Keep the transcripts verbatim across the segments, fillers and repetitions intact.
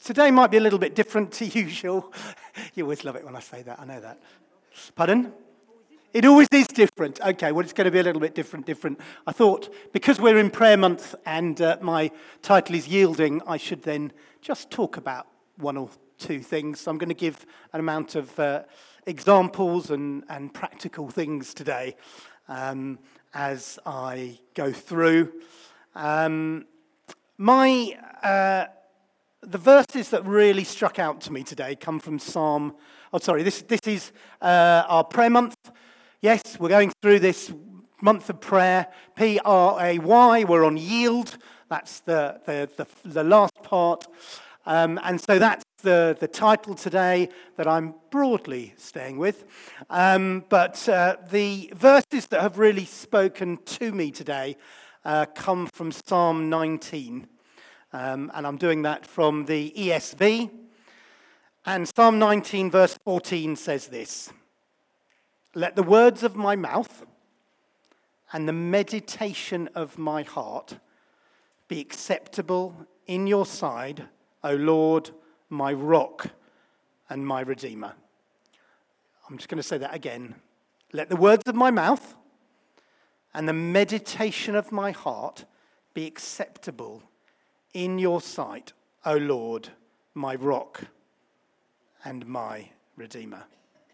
Today might be a little bit different to usual. You always love it when I say that, I know that. Pardon? It always is different. Okay, well, it's going to be a little bit different, different. I thought, because we're in prayer month and uh, my title is Yielding, I should then just talk about one or two things. So I'm going to give an amount of uh, examples and, and practical things today um, as I go through. Um, my... Uh, The verses that really struck out to me today come from Psalm, oh sorry, this, this is uh, our prayer month. Yes, we're going through this month of prayer, P R A Y, we're on yield, that's the, the, the, the last part. Um, and so that's the, the title today that I'm broadly staying with. Um, but uh, the verses that have really spoken to me today uh, come from Psalm nineteen. Um, and I'm doing that from the E S V. And Psalm nineteen verse fourteen says this: "Let the words of my mouth and the meditation of my heart be acceptable in your sight, O Lord, my rock and my redeemer." I'm just going to say that again. Let the words of my mouth and the meditation of my heart be acceptable in your sight, O Lord, my rock and my redeemer.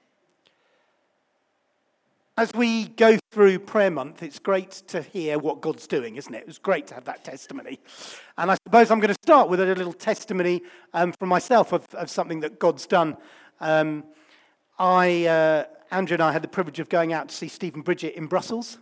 As we go through prayer month, it's great to hear what God's doing, isn't it? It was great to have that testimony. And I suppose I'm going to start with a little testimony um, from myself of, of something that God's done. Um, I, uh, Andrew and I had the privilege of going out to see Stephen Bridget in Brussels.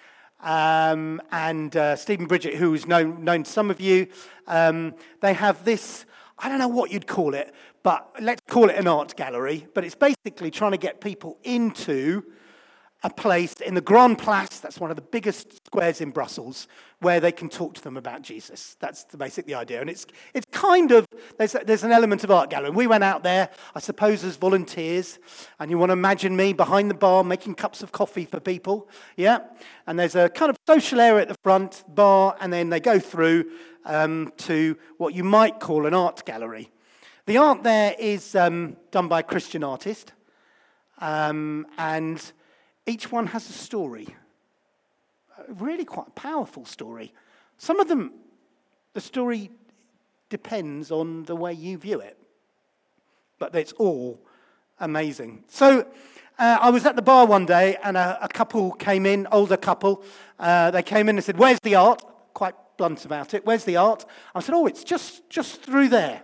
Um, and uh, Stephen Bridget, who's known, known to some of you, um, they have this, I don't know what you'd call it, but let's call it an art gallery. But it's basically trying to get people into a place in the Grand Place, that's one of the biggest squares in Brussels, where they can talk to them about Jesus. That's the basic the idea. And it's it's kind of, there's, there's an element of art gallery. We went out there, I suppose, as volunteers, and you want to imagine me behind the bar making cups of coffee for people, yeah? And there's a kind of social area at the front, bar, and then they go through um, to what you might call an art gallery. The art there is um, done by a Christian artist, um, and each one has a story, a really quite powerful story. Some of them, the story depends on the way you view it, but it's all amazing. So uh, I was at the bar one day, and a, a couple came in, older couple. Uh, they came in and said, "Where's the art?" Quite blunt about it. "Where's the art?" I said, "Oh, it's just, just through there."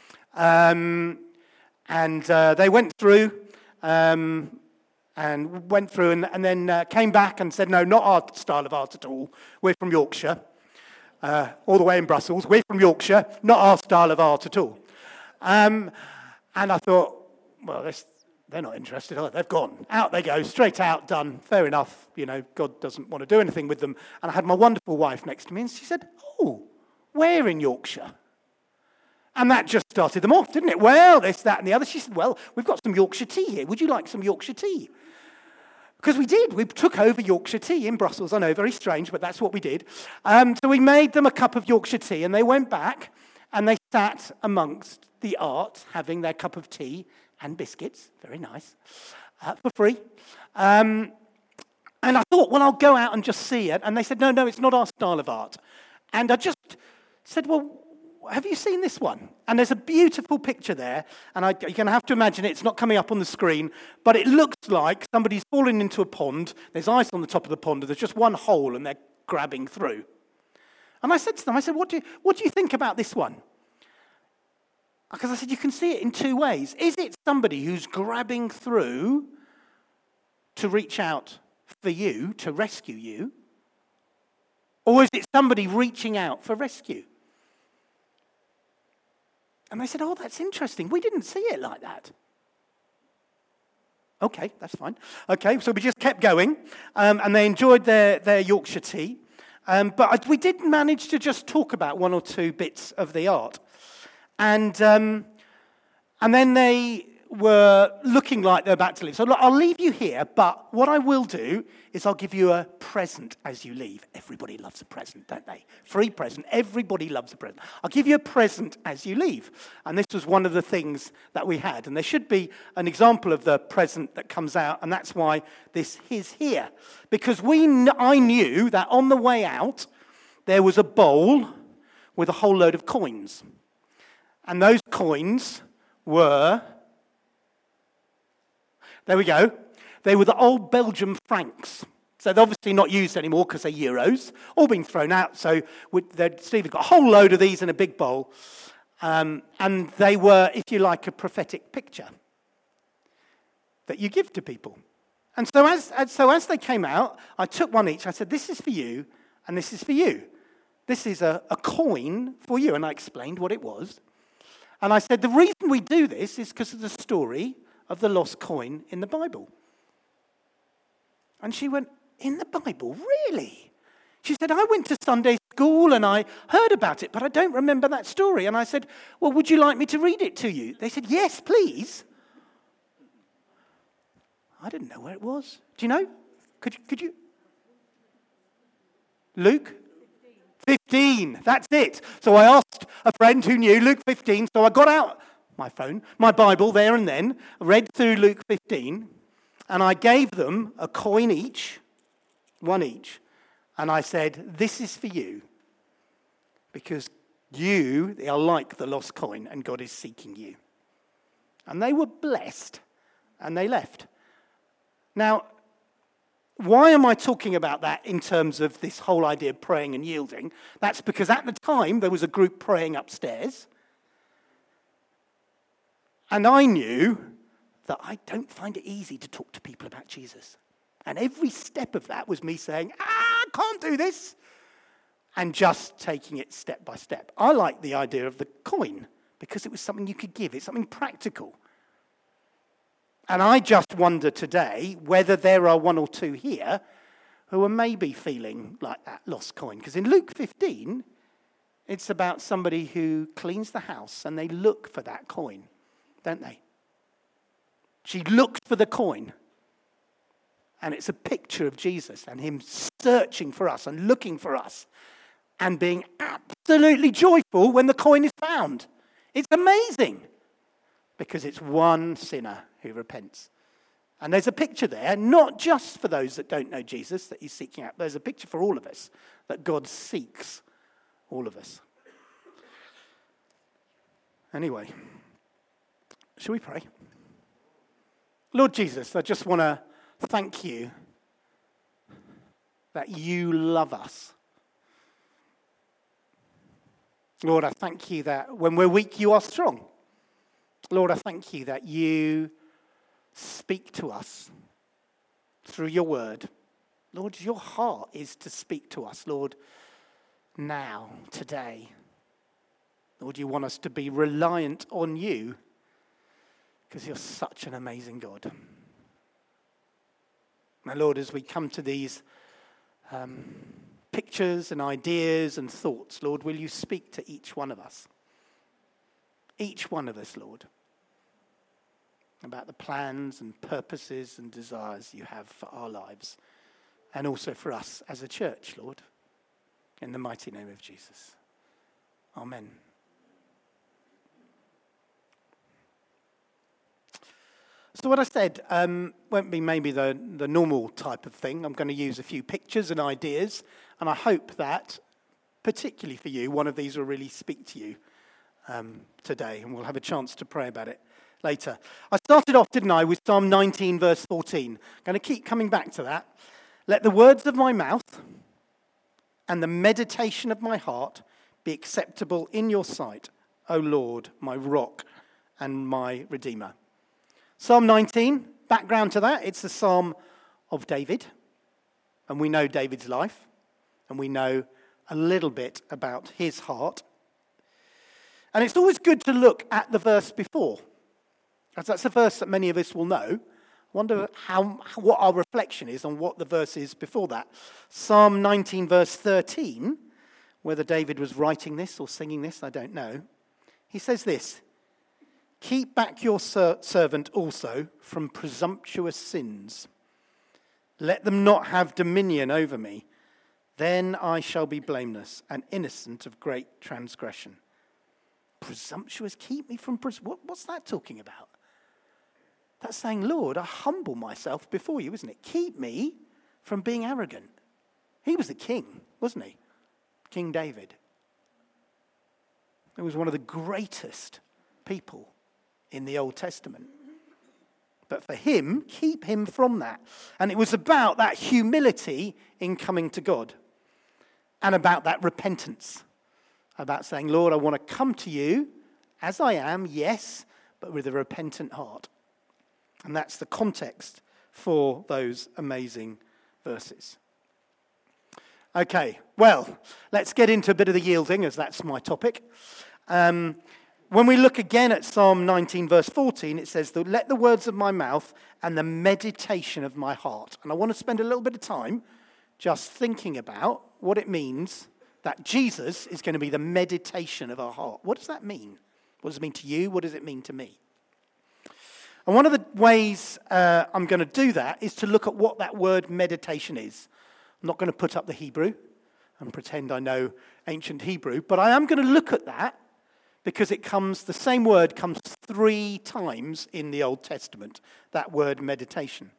Um, and uh, they went through. Um, And went through and, and then uh, came back and said, "No, not our style of art at all. We're from Yorkshire, uh, all the way in Brussels. We're from Yorkshire, not our style of art at all." Um, and I thought, well, this, they're not interested, are they? They've gone. Out they go, straight out, done. Fair enough. You know, God doesn't want to do anything with them. And I had my wonderful wife next to me, and she said, "Oh, where in Yorkshire?" And that just started them off, didn't it? Well, this, that, and the other. She said, "Well, we've got some Yorkshire tea here. Would you like some Yorkshire tea?" Because we did. We took over Yorkshire tea in Brussels. I know, very strange, but that's what we did. Um, so we made them a cup of Yorkshire tea, and they went back, and they sat amongst the art, having their cup of tea and biscuits, very nice, uh, for free. Um, and I thought, well, I'll go out and just see it. And they said, no, no, it's not our style of art. And I just said, well, have you seen this one? And there's a beautiful picture there, and I, you're going to have to imagine it. It's not coming up on the screen, but it looks like somebody's fallen into a pond. There's ice on the top of the pond, and there's just one hole, and they're grabbing through. And I said to them, I said, what do you, what do you think about this one? Because I said, you can see it in two ways. Is it somebody who's grabbing through to reach out for you, to rescue you? Or is it somebody reaching out for rescue? And they said, oh, that's interesting. We didn't see it like that. Okay, that's fine. Okay, so we just kept going, um, and they enjoyed their, their Yorkshire tea. Um, but I, we did manage to just talk about one or two bits of the art. And um, and then they were looking like they're about to leave. So look, I'll leave you here, but what I will do is I'll give you a present as you leave. Everybody loves a present, don't they? Free present. Everybody loves a present. I'll give you a present as you leave. And this was one of the things that we had. And there should be an example of the present that comes out, and that's why this is here. Because we, kn- I knew that on the way out, there was a bowl with a whole load of coins. And those coins were... There we go. They were the old Belgian francs. So they're obviously not used anymore because they're euros. All been thrown out. So Steve had got a whole load of these in a big bowl. Um, and they were, if you like, a prophetic picture that you give to people. And so as, as, so as they came out, I took one each. I said, this is for you and this is for you. This is a, a coin for you. And I explained what it was. And I said, the reason we do this is because of the story of the lost coin in the Bible. And she went, in the Bible? Really? She said, I went to Sunday school and I heard about it, but I don't remember that story. And I said, well, would you like me to read it to you? They said, yes, please. I didn't know where it was. Do you know? Could you? Could you? Luke? fifteen. That's it. So I asked a friend who knew Luke fifteen, so I got out my phone, my Bible there and then, read through Luke fifteen, and I gave them a coin each, one each, and I said, this is for you, because you are like the lost coin, and God is seeking you. And they were blessed, and they left. Now, why am I talking about that in terms of this whole idea of praying and yielding? That's because at the time, there was a group praying upstairs, and I knew that I don't find it easy to talk to people about Jesus. And every step of that was me saying, ah, I can't do this. And just taking it step by step. I like the idea of the coin because it was something you could give. It's something practical. And I just wonder today whether there are one or two here who are maybe feeling like that lost coin. Because in Luke fifteen, it's about somebody who cleans the house and they look for that coin. Don't they? She looked for the coin. And it's a picture of Jesus and him searching for us and looking for us and being absolutely joyful when the coin is found. It's amazing because it's one sinner who repents. And there's a picture there, not just for those that don't know Jesus that he's seeking out. There's a picture for all of us that God seeks all of us. Anyway. Shall we pray? Lord Jesus, I just want to thank you that you love us. Lord, I thank you that when we're weak, you are strong. Lord, I thank you that you speak to us through your word. Lord, your heart is to speak to us, Lord, now, today. Lord, you want us to be reliant on you. Because you're such an amazing God. My Lord, as we come to these um, pictures and ideas and thoughts, Lord, will you speak to each one of us? Each one of us, Lord. About the plans and purposes and desires you have for our lives. And also for us as a church, Lord. In the mighty name of Jesus. Amen. So what I said um, won't be maybe the, the normal type of thing. I'm going to use a few pictures and ideas, and I hope that, particularly for you, one of these will really speak to you um, today, and we'll have a chance to pray about it later. I started off, didn't I, with Psalm nineteen, verse fourteen. I'm going to keep coming back to that. Let the words of my mouth and the meditation of my heart be acceptable in your sight, O Lord, my rock and my redeemer. Psalm nineteen, background to that, it's the Psalm of David. And we know David's life. And we know a little bit about his heart. And it's always good to look at the verse before. Because that's a verse that many of us will know. I wonder how what our reflection is on what the verse is before that. Psalm nineteen, verse thirteen, whether David was writing this or singing this, I don't know. He says this, keep back your ser- servant also from presumptuous sins. Let them not have dominion over me. Then I shall be blameless and innocent of great transgression. Presumptuous, keep me from... Pres- what, what's that talking about? That's saying, Lord, I humble myself before you, isn't it? Keep me from being arrogant. He was the king, wasn't he? King David. He was one of the greatest people in the Old Testament. But for him, keep him from that. And it was about that humility in coming to God. And about that repentance. About saying, Lord, I want to come to you as I am, yes, but with a repentant heart. And that's the context for those amazing verses. Okay, well, let's get into a bit of the yielding, as that's my topic. Um, when we look again at Psalm nineteen, verse fourteen, it says, let the words of my mouth and the meditation of my heart. And I want to spend a little bit of time just thinking about what it means that Jesus is going to be the meditation of our heart. What does that mean? What does it mean to you? What does it mean to me? And one of the ways uh, I'm going to do that is to look at what that word meditation is. I'm not going to put up the Hebrew and pretend I know ancient Hebrew, but I am going to look at that because it comes, the same word comes three times in the Old Testament, that word meditation.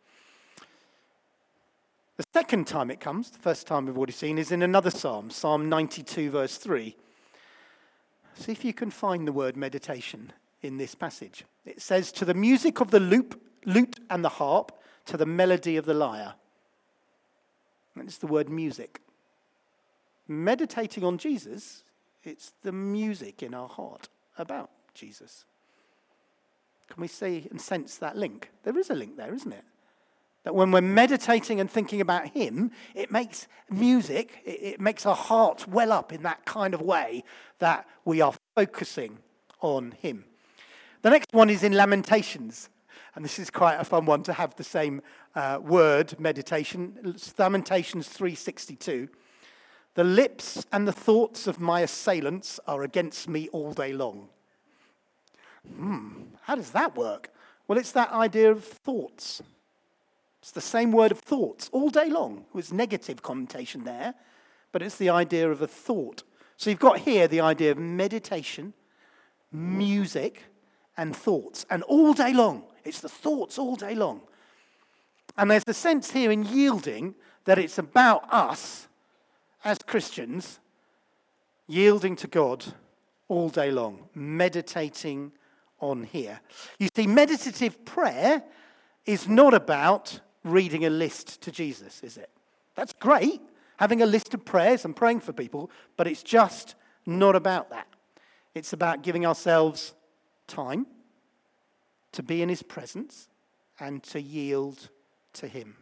The second time it comes, the first time we've already seen, is in another psalm, Psalm ninety-two, verse three. See if you can find the word meditation in this passage. It says, to the music of the lute, lute and the harp, to the melody of the lyre. And it's the word music. Meditating on Jesus, it's the music in our heart about Jesus. Can we see and sense that link? There is a link there, isn't it? That when we're meditating and thinking about him, it makes music, it, it makes our hearts well up in that kind of way that we are focusing on him. The next one is in Lamentations. And this is quite a fun one to have the same uh, word, meditation. It's Lamentations three sixty-two. The lips and the thoughts of my assailants are against me all day long. Hmm, how does that work? Well, it's that idea of thoughts. It's the same word of thoughts all day long. There's negative connotation there, but it's the idea of a thought. So you've got here the idea of meditation, music, and thoughts. And all day long, it's the thoughts all day long. And there's a sense here in yielding that it's about us as Christians yielding to God all day long, meditating on here. You see, meditative prayer is not about reading a list to Jesus, is it? That's great, having a list of prayers and praying for people, but it's just not about that. It's about giving ourselves time to be in his presence and to yield to him.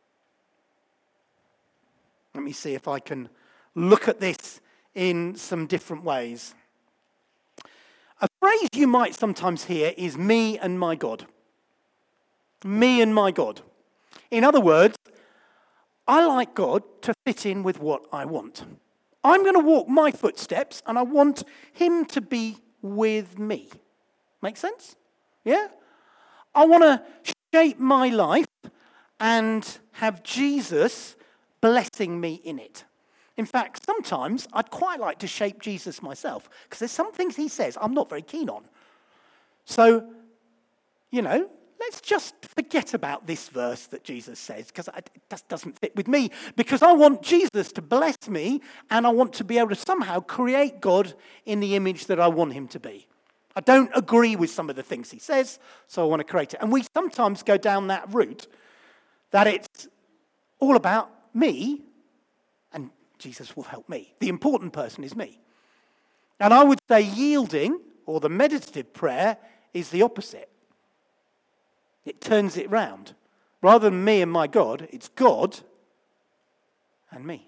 Let me see if I can look at this in some different ways. A phrase you might sometimes hear is me and my God. Me and my God. In other words, I like God to fit in with what I want. I'm going to walk my footsteps and I want him to be with me. Make sense? Yeah? I want to shape my life and have Jesus blessing me in it. In fact, sometimes I'd quite like to shape Jesus myself because there's some things he says I'm not very keen on. So, you know, let's just forget about this verse that Jesus says because it just doesn't fit with me, because I want Jesus to bless me and I want to be able to somehow create God in the image that I want him to be. I don't agree with some of the things he says, so I want to create it. And we sometimes go down that route that it's all about me and Jesus will help me. The important person is me. And I would say yielding, or the meditative prayer, is the opposite. It turns it round. Rather than me and my God, it's God and me.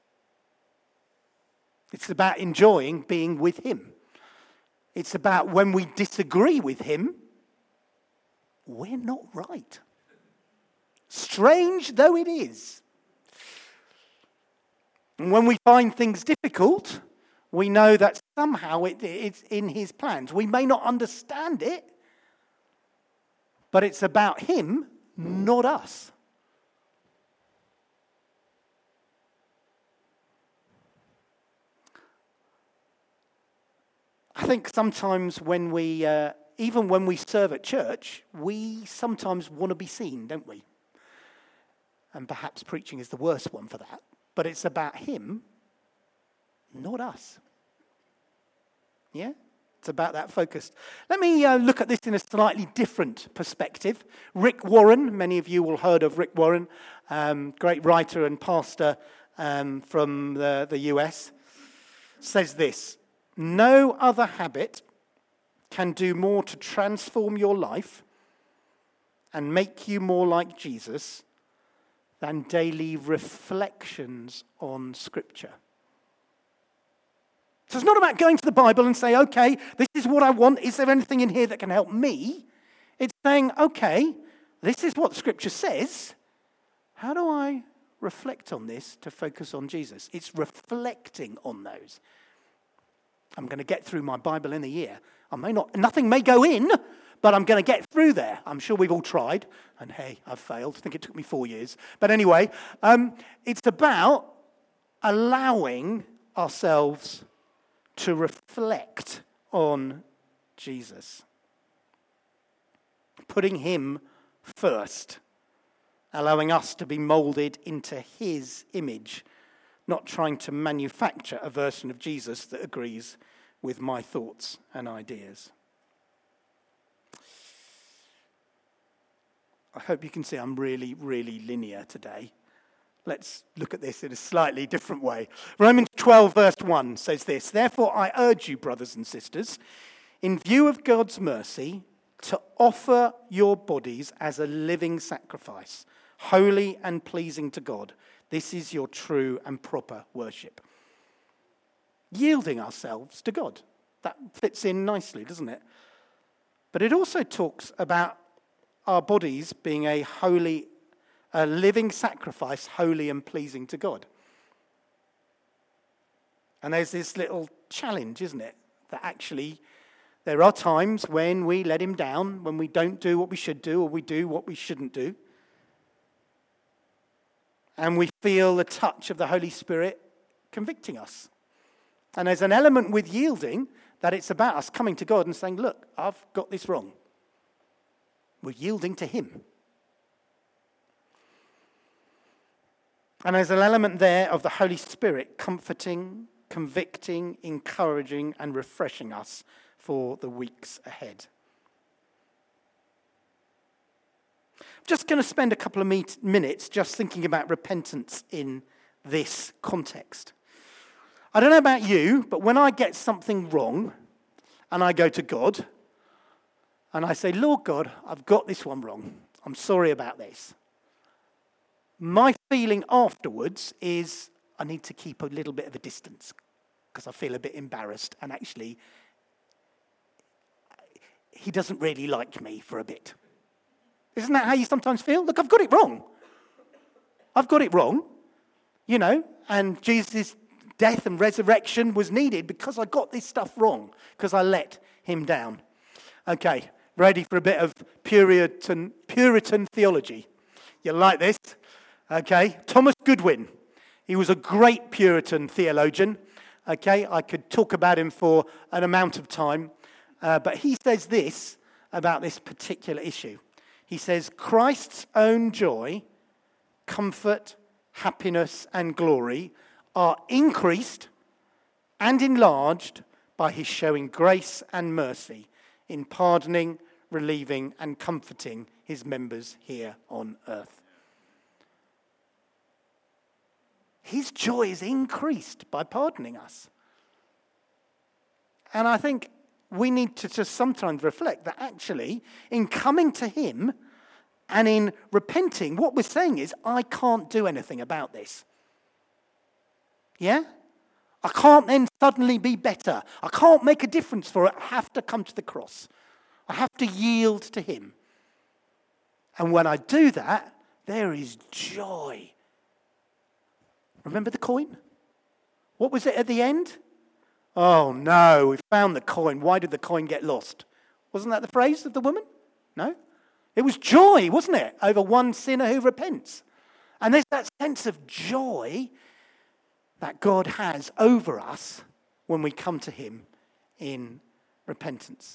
It's about enjoying being with him. It's about when we disagree with him, we're not right. Strange though it is. And when we find things difficult, we know that somehow it, it's in his plans. We may not understand it, but it's about him, not us. I think sometimes when we, uh, even when we serve at church, we sometimes want to be seen, don't we? And perhaps preaching is the worst one for that. But it's about him, not us. Yeah? It's about that focus. Let me uh, look at this in a slightly different perspective. Rick Warren, many of you will have heard of Rick Warren, um, great writer and pastor um, from the, the U S, says this: no other habit can do more to transform your life and make you more like Jesus than daily reflections on Scripture. So it's not about going to the Bible and say, okay, this is what I want. Is there anything in here that can help me? It's saying, okay, this is what Scripture says. How do I reflect on this to focus on Jesus? It's reflecting on those. I'm going to get through my Bible in a year. I may not, nothing may go in, but I'm going to get through there. I'm sure we've all tried. And hey, I've failed. I think it took me four years. But anyway, um, it's about allowing ourselves to reflect on Jesus. Putting him first. Allowing us to be molded into his image. Not trying to manufacture a version of Jesus that agrees with my thoughts and ideas. I hope you can see I'm really, really linear today. Let's look at this in a slightly different way. Romans twelve verse one says this: therefore I urge you, brothers and sisters, in view of God's mercy, to offer your bodies as a living sacrifice, holy and pleasing to God. This is your true and proper worship. Yielding ourselves to God. That fits in nicely, doesn't it? But it also talks about our bodies being a holy, a living sacrifice, holy and pleasing to God. And there's this little challenge, isn't it? That actually there are times when we let him down, when we don't do what we should do, or we do what we shouldn't do. And we feel the touch of the Holy Spirit convicting us. And there's an element with yielding that it's about us coming to God and saying, look, I've got this wrong. We're yielding to him. And there's an element there of the Holy Spirit comforting, convicting, encouraging, and refreshing us for the weeks ahead. I'm just going to spend a couple of meet- minutes just thinking about repentance in this context. I don't know about you, but when I get something wrong and I go to God and I say, Lord God, I've got this one wrong. I'm sorry about this. My feeling afterwards is I need to keep a little bit of a distance because I feel a bit embarrassed, and actually he doesn't really like me for a bit. Isn't that how you sometimes feel? Look, I've got it wrong. I've got it wrong, you know, and Jesus' death and resurrection was needed because I got this stuff wrong, because I let him down. Okay, ready for a bit of Puritan, Puritan theology. You like this? Okay, Thomas Goodwin. He was a great Puritan theologian. Okay, I could talk about him for an amount of time. Uh, but he says this about this particular issue. He says, Christ's own joy, comfort, happiness, and glory are increased and enlarged by his showing grace and mercy in pardoning, relieving, and comforting his members here on earth. His joy is increased by pardoning us. And I think we need to just sometimes reflect that actually in coming to him and in repenting, what we're saying is, I can't do anything about this. Yeah? I can't then suddenly be better. I can't make a difference for it. I have to come to the cross. I have to yield to him. And when I do that, there is joy. Remember the coin? What was it at the end? Oh no, we found the coin. Why did the coin get lost? Wasn't that the phrase of the woman? No? It was joy, wasn't it, over one sinner who repents. And there's that sense of joy that God has over us when we come to him in repentance.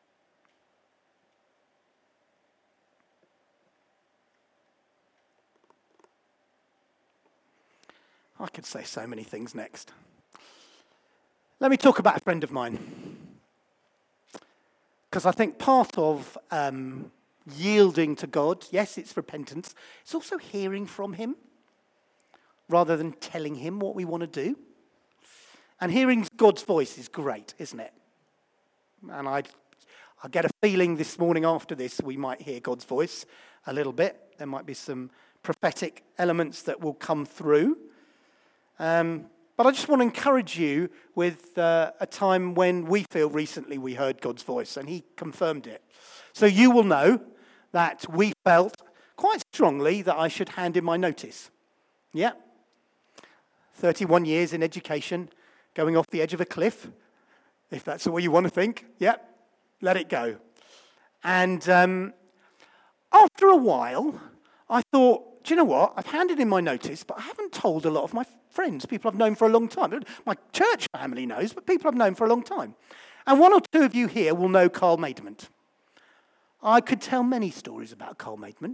I could say so many things next. Let me talk about a friend of mine. Because I think part of um, yielding to God, yes, it's repentance. It's also hearing from him rather than telling him what we want to do. And hearing God's voice is great, isn't it? And I, I get a feeling this morning after this we might hear God's voice a little bit. There might be some prophetic elements that will come through. Um, but I just want to encourage you with uh, a time when we feel recently we heard God's voice, and he confirmed it. So you will know that we felt quite strongly that I should hand in my notice. Yeah. thirty-one years in education, going off the edge of a cliff, if that's what you want to think. Yeah, let it go. And um, after a while, I thought, do you know what? I've handed in my notice, but I haven't told a lot of my friends, people I've known for a long time. My church family knows, but people I've known for a long time. And one or two of you here will know Carl Maidment. I could tell many stories about Carl Maidment,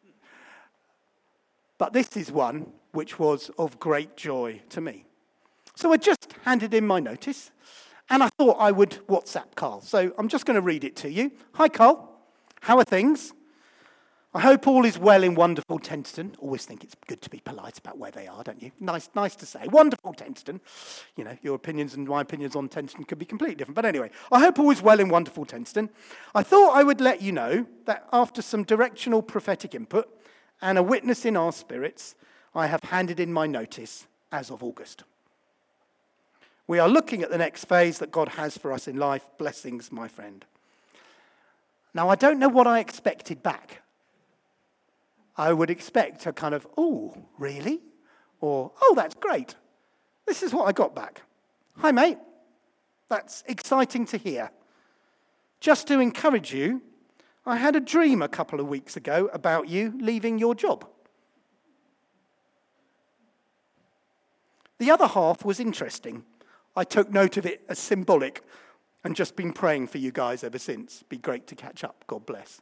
but this is one which was of great joy to me. So I just handed in my notice, and I thought I would WhatsApp Carl. So I'm just going to read it to you. Hi, Carl. How are things? I hope all is well in wonderful Tenterden. Always think it's good to be polite about where they are, don't you? Nice nice to say. Wonderful Tenterden. You know, your opinions and my opinions on Tenterden could be completely different. But anyway, I hope all is well in wonderful Tenterden. I thought I would let you know that after some directional prophetic input and a witness in our spirits, I have handed in my notice as of August. We are looking at the next phase that God has for us in life. Blessings, my friend. Now, I don't know what I expected back. I would expect a kind of, oh, really? Or, oh, that's great. This is what I got back. Hi, mate. That's exciting to hear. Just to encourage you, I had a dream a couple of weeks ago about you leaving your job. The other half was interesting. I took note of it as symbolic and just been praying for you guys ever since. Be great to catch up. God bless.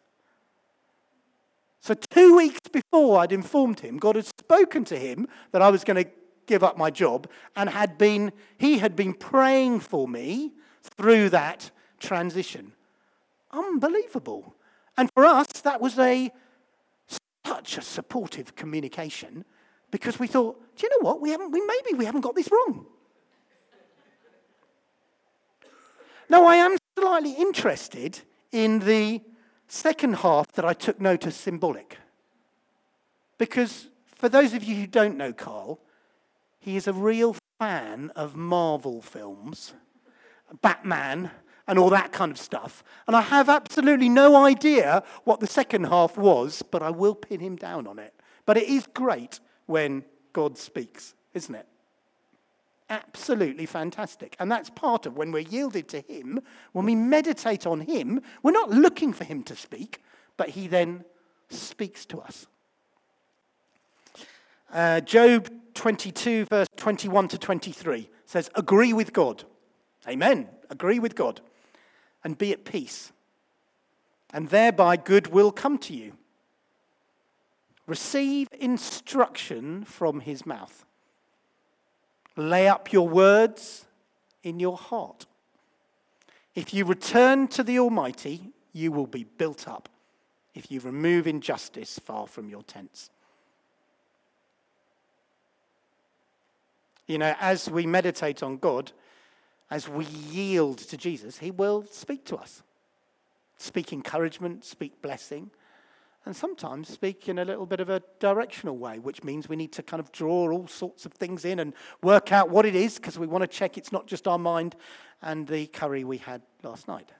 So two weeks before I'd informed him, God had spoken to him that I was going to give up my job, and had been he had been praying for me through that transition. Unbelievable. And for us, that was a such a supportive communication, because we thought, do you know what? We haven't we maybe we haven't got this wrong. Now, I am slightly interested in the second half that I took note as symbolic. Because for those of you who don't know Carl, he is a real fan of Marvel films, Batman, and all that kind of stuff. And I have absolutely no idea what the second half was, but I will pin him down on it. But it is great when God speaks, isn't it? Absolutely fantastic. And that's part of when we're yielded to him, when we meditate on him, we're not looking for him to speak, but he then speaks to us. Uh, Job twenty-two, verse twenty-one to twenty-three says, agree with God. Amen. Agree with God. And be at peace. And thereby good will come to you. Receive instruction from his mouth. Lay up your words in your heart. If you return to the Almighty, you will be built up. If you remove injustice far from your tents. You know, as we meditate on God, as we yield to Jesus, he will speak to us. Speak encouragement, speak blessing. And sometimes speak in a little bit of a directional way, which means we need to kind of draw all sorts of things in and work out what it is, because we want to check it's not just our mind and the curry we had last night.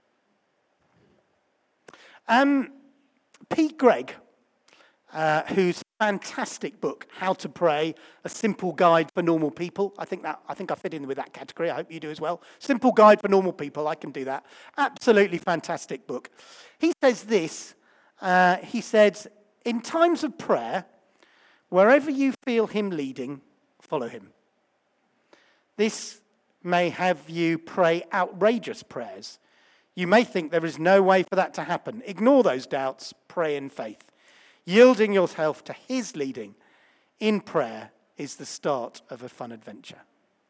Um, Pete Greig, uh, whose fantastic book, How to Pray, A Simple Guide for Normal People. I think that I think I fit in with that category. I hope you do as well. Simple Guide for Normal People. I can do that. Absolutely fantastic book. He says this Uh, he said, in times of prayer, wherever you feel him leading, follow him. This may have you pray outrageous prayers. You may think there is no way for that to happen. Ignore those doubts, pray in faith. Yielding yourself to his leading in prayer is the start of a fun adventure.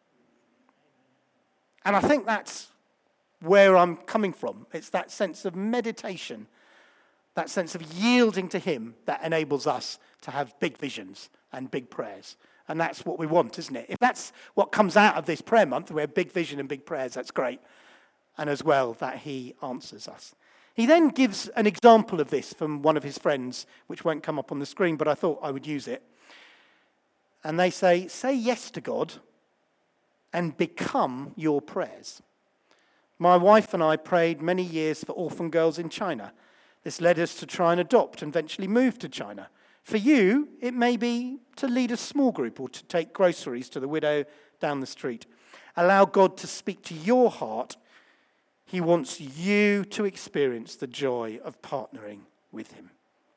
And I think that's where I'm coming from. It's that sense of meditation, that sense of yielding to him that enables us to have big visions and big prayers. And that's what we want, isn't it? If that's what comes out of this prayer month, we have big vision and big prayers, that's great. And as well, that he answers us. He then gives an example of this from one of his friends, which won't come up on the screen, but I thought I would use it. And they say, say yes to God and become your prayers. My wife and I prayed many years for orphan girls in China. This led us to try and adopt and eventually move to China. For you, it may be to lead a small group or to take groceries to the widow down the street. Allow God to speak to your heart. He wants you to experience the joy of partnering with him.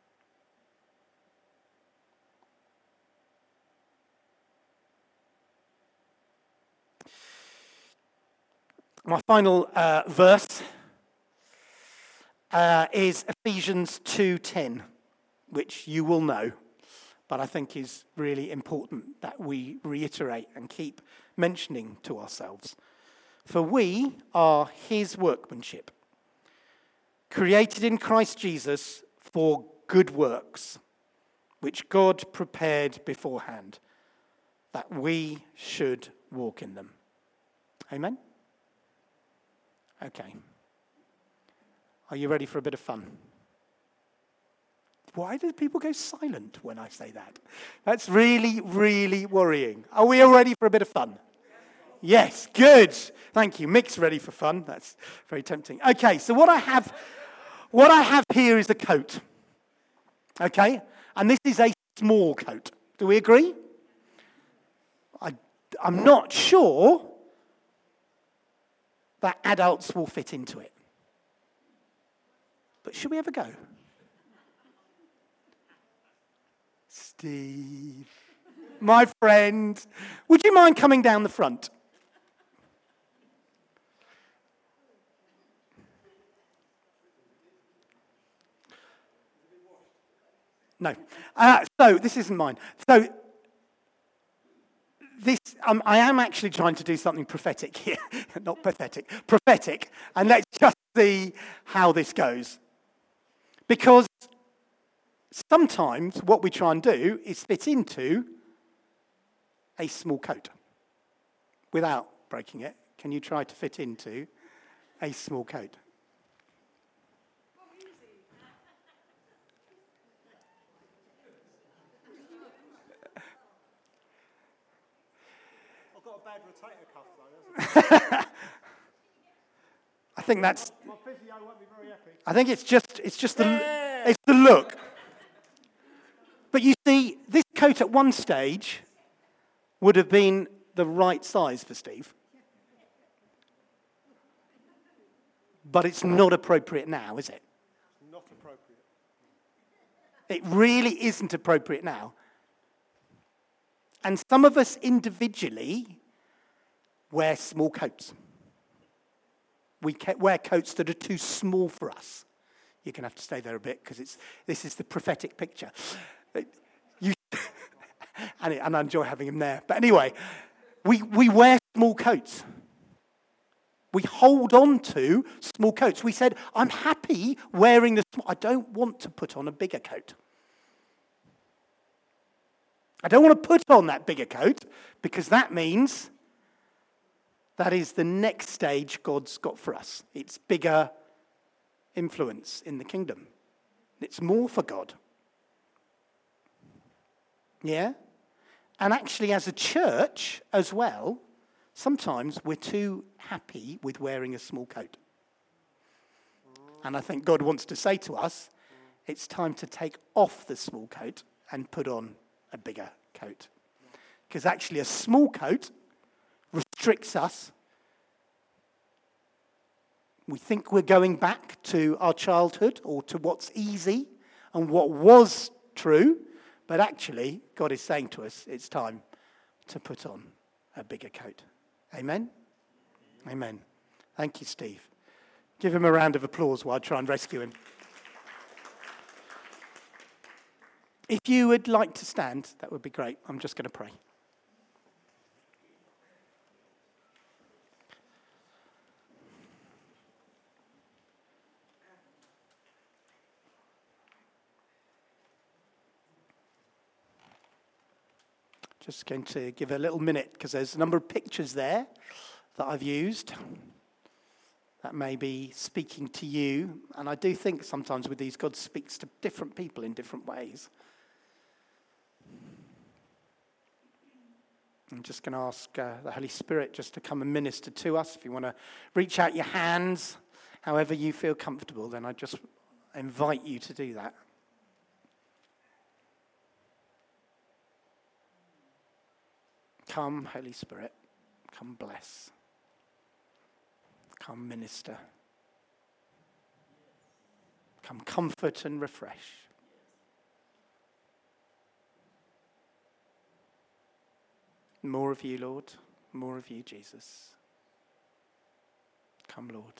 My final uh, verse uh, is Ephesians two ten, which you will know, but I think is really important that we reiterate and keep mentioning to ourselves. For we are his workmanship, created in Christ Jesus for good works, which God prepared beforehand, that we should walk in them. Amen? Okay. Are you ready for a bit of fun? Why do people go silent when I say that? That's really, really worrying. Are we all ready for a bit of fun? Yes, good. Thank you. Mick's ready for fun. That's very tempting. Okay, so what I have, what I have here is a coat. Okay, and this is a small coat. Do we agree? I, I'm not sure that adults will fit into it. But should we ever go? Steve, my friend, would you mind coming down the front? No. Uh, so, this isn't mine. So, this um, I am actually trying to do something prophetic here. Not pathetic. Prophetic. And let's just see how this goes. Because sometimes what we try and do is fit into a small coat. Without breaking it, can you try to fit into a small coat? I've got a bad rotator cuff though. I think that's. My physio won't be very happy. I think it's just it's just the it's the look. But you see, this coat at one stage would have been the right size for Steve. But it's not appropriate now, is it? Not appropriate. It really isn't appropriate now. And some of us individually wear small coats. We wear coats that are too small for us. You're going to have to stay there a bit because it's this is the prophetic picture. You, and, it, and I enjoy having him there. But anyway, we, we wear small coats. We hold on to small coats. We said, I'm happy wearing the small. I don't want to put on a bigger coat. I don't want to put on that bigger coat because that means that is the next stage God's got for us. It's bigger influence in the kingdom. It's more for God. Yeah? And actually as a church as well, sometimes we're too happy with wearing a small coat. And I think God wants to say to us, it's time to take off the small coat and put on a bigger coat. Because actually a small coat restricts us. We think we're going back to our childhood or to what's easy, and what was true, but actually, God is saying to us, it's time to put on a bigger coat. Amen? Amen. Thank you, Steve. Give him a round of applause while I try and rescue him. If you would like to stand, that would be great. I'm just going to pray. Just going to give a little minute because there's a number of pictures there that I've used that may be speaking to you. And I do think sometimes with these, God speaks to different people in different ways. I'm just going to ask uh, the Holy Spirit just to come and minister to us. If you want to reach out your hands, however you feel comfortable, then I just invite you to do that. Come, Holy Spirit, come bless. Come minister. Come comfort and refresh. More of you, Lord. More of you, Jesus. Come, Lord.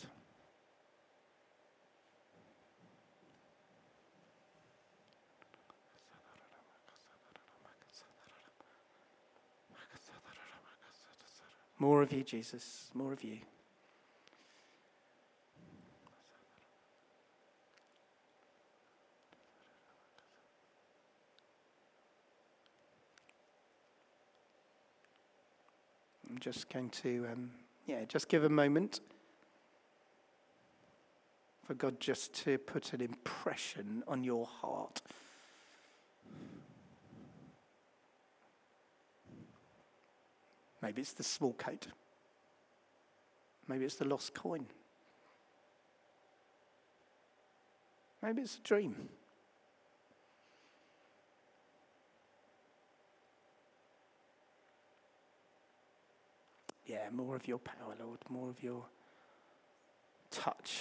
More of you, Jesus. More of you. I'm just going to, um, yeah, just give a moment for God just to put an impression on your heart. Maybe it's the small coat. Maybe it's the lost coin. Maybe it's a dream. Yeah, more of your power, Lord, more of your touch.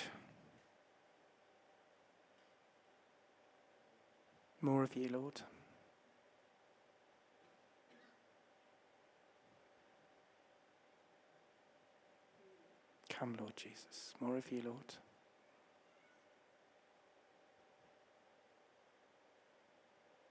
More of you, Lord. Come, Lord Jesus. More of you, Lord.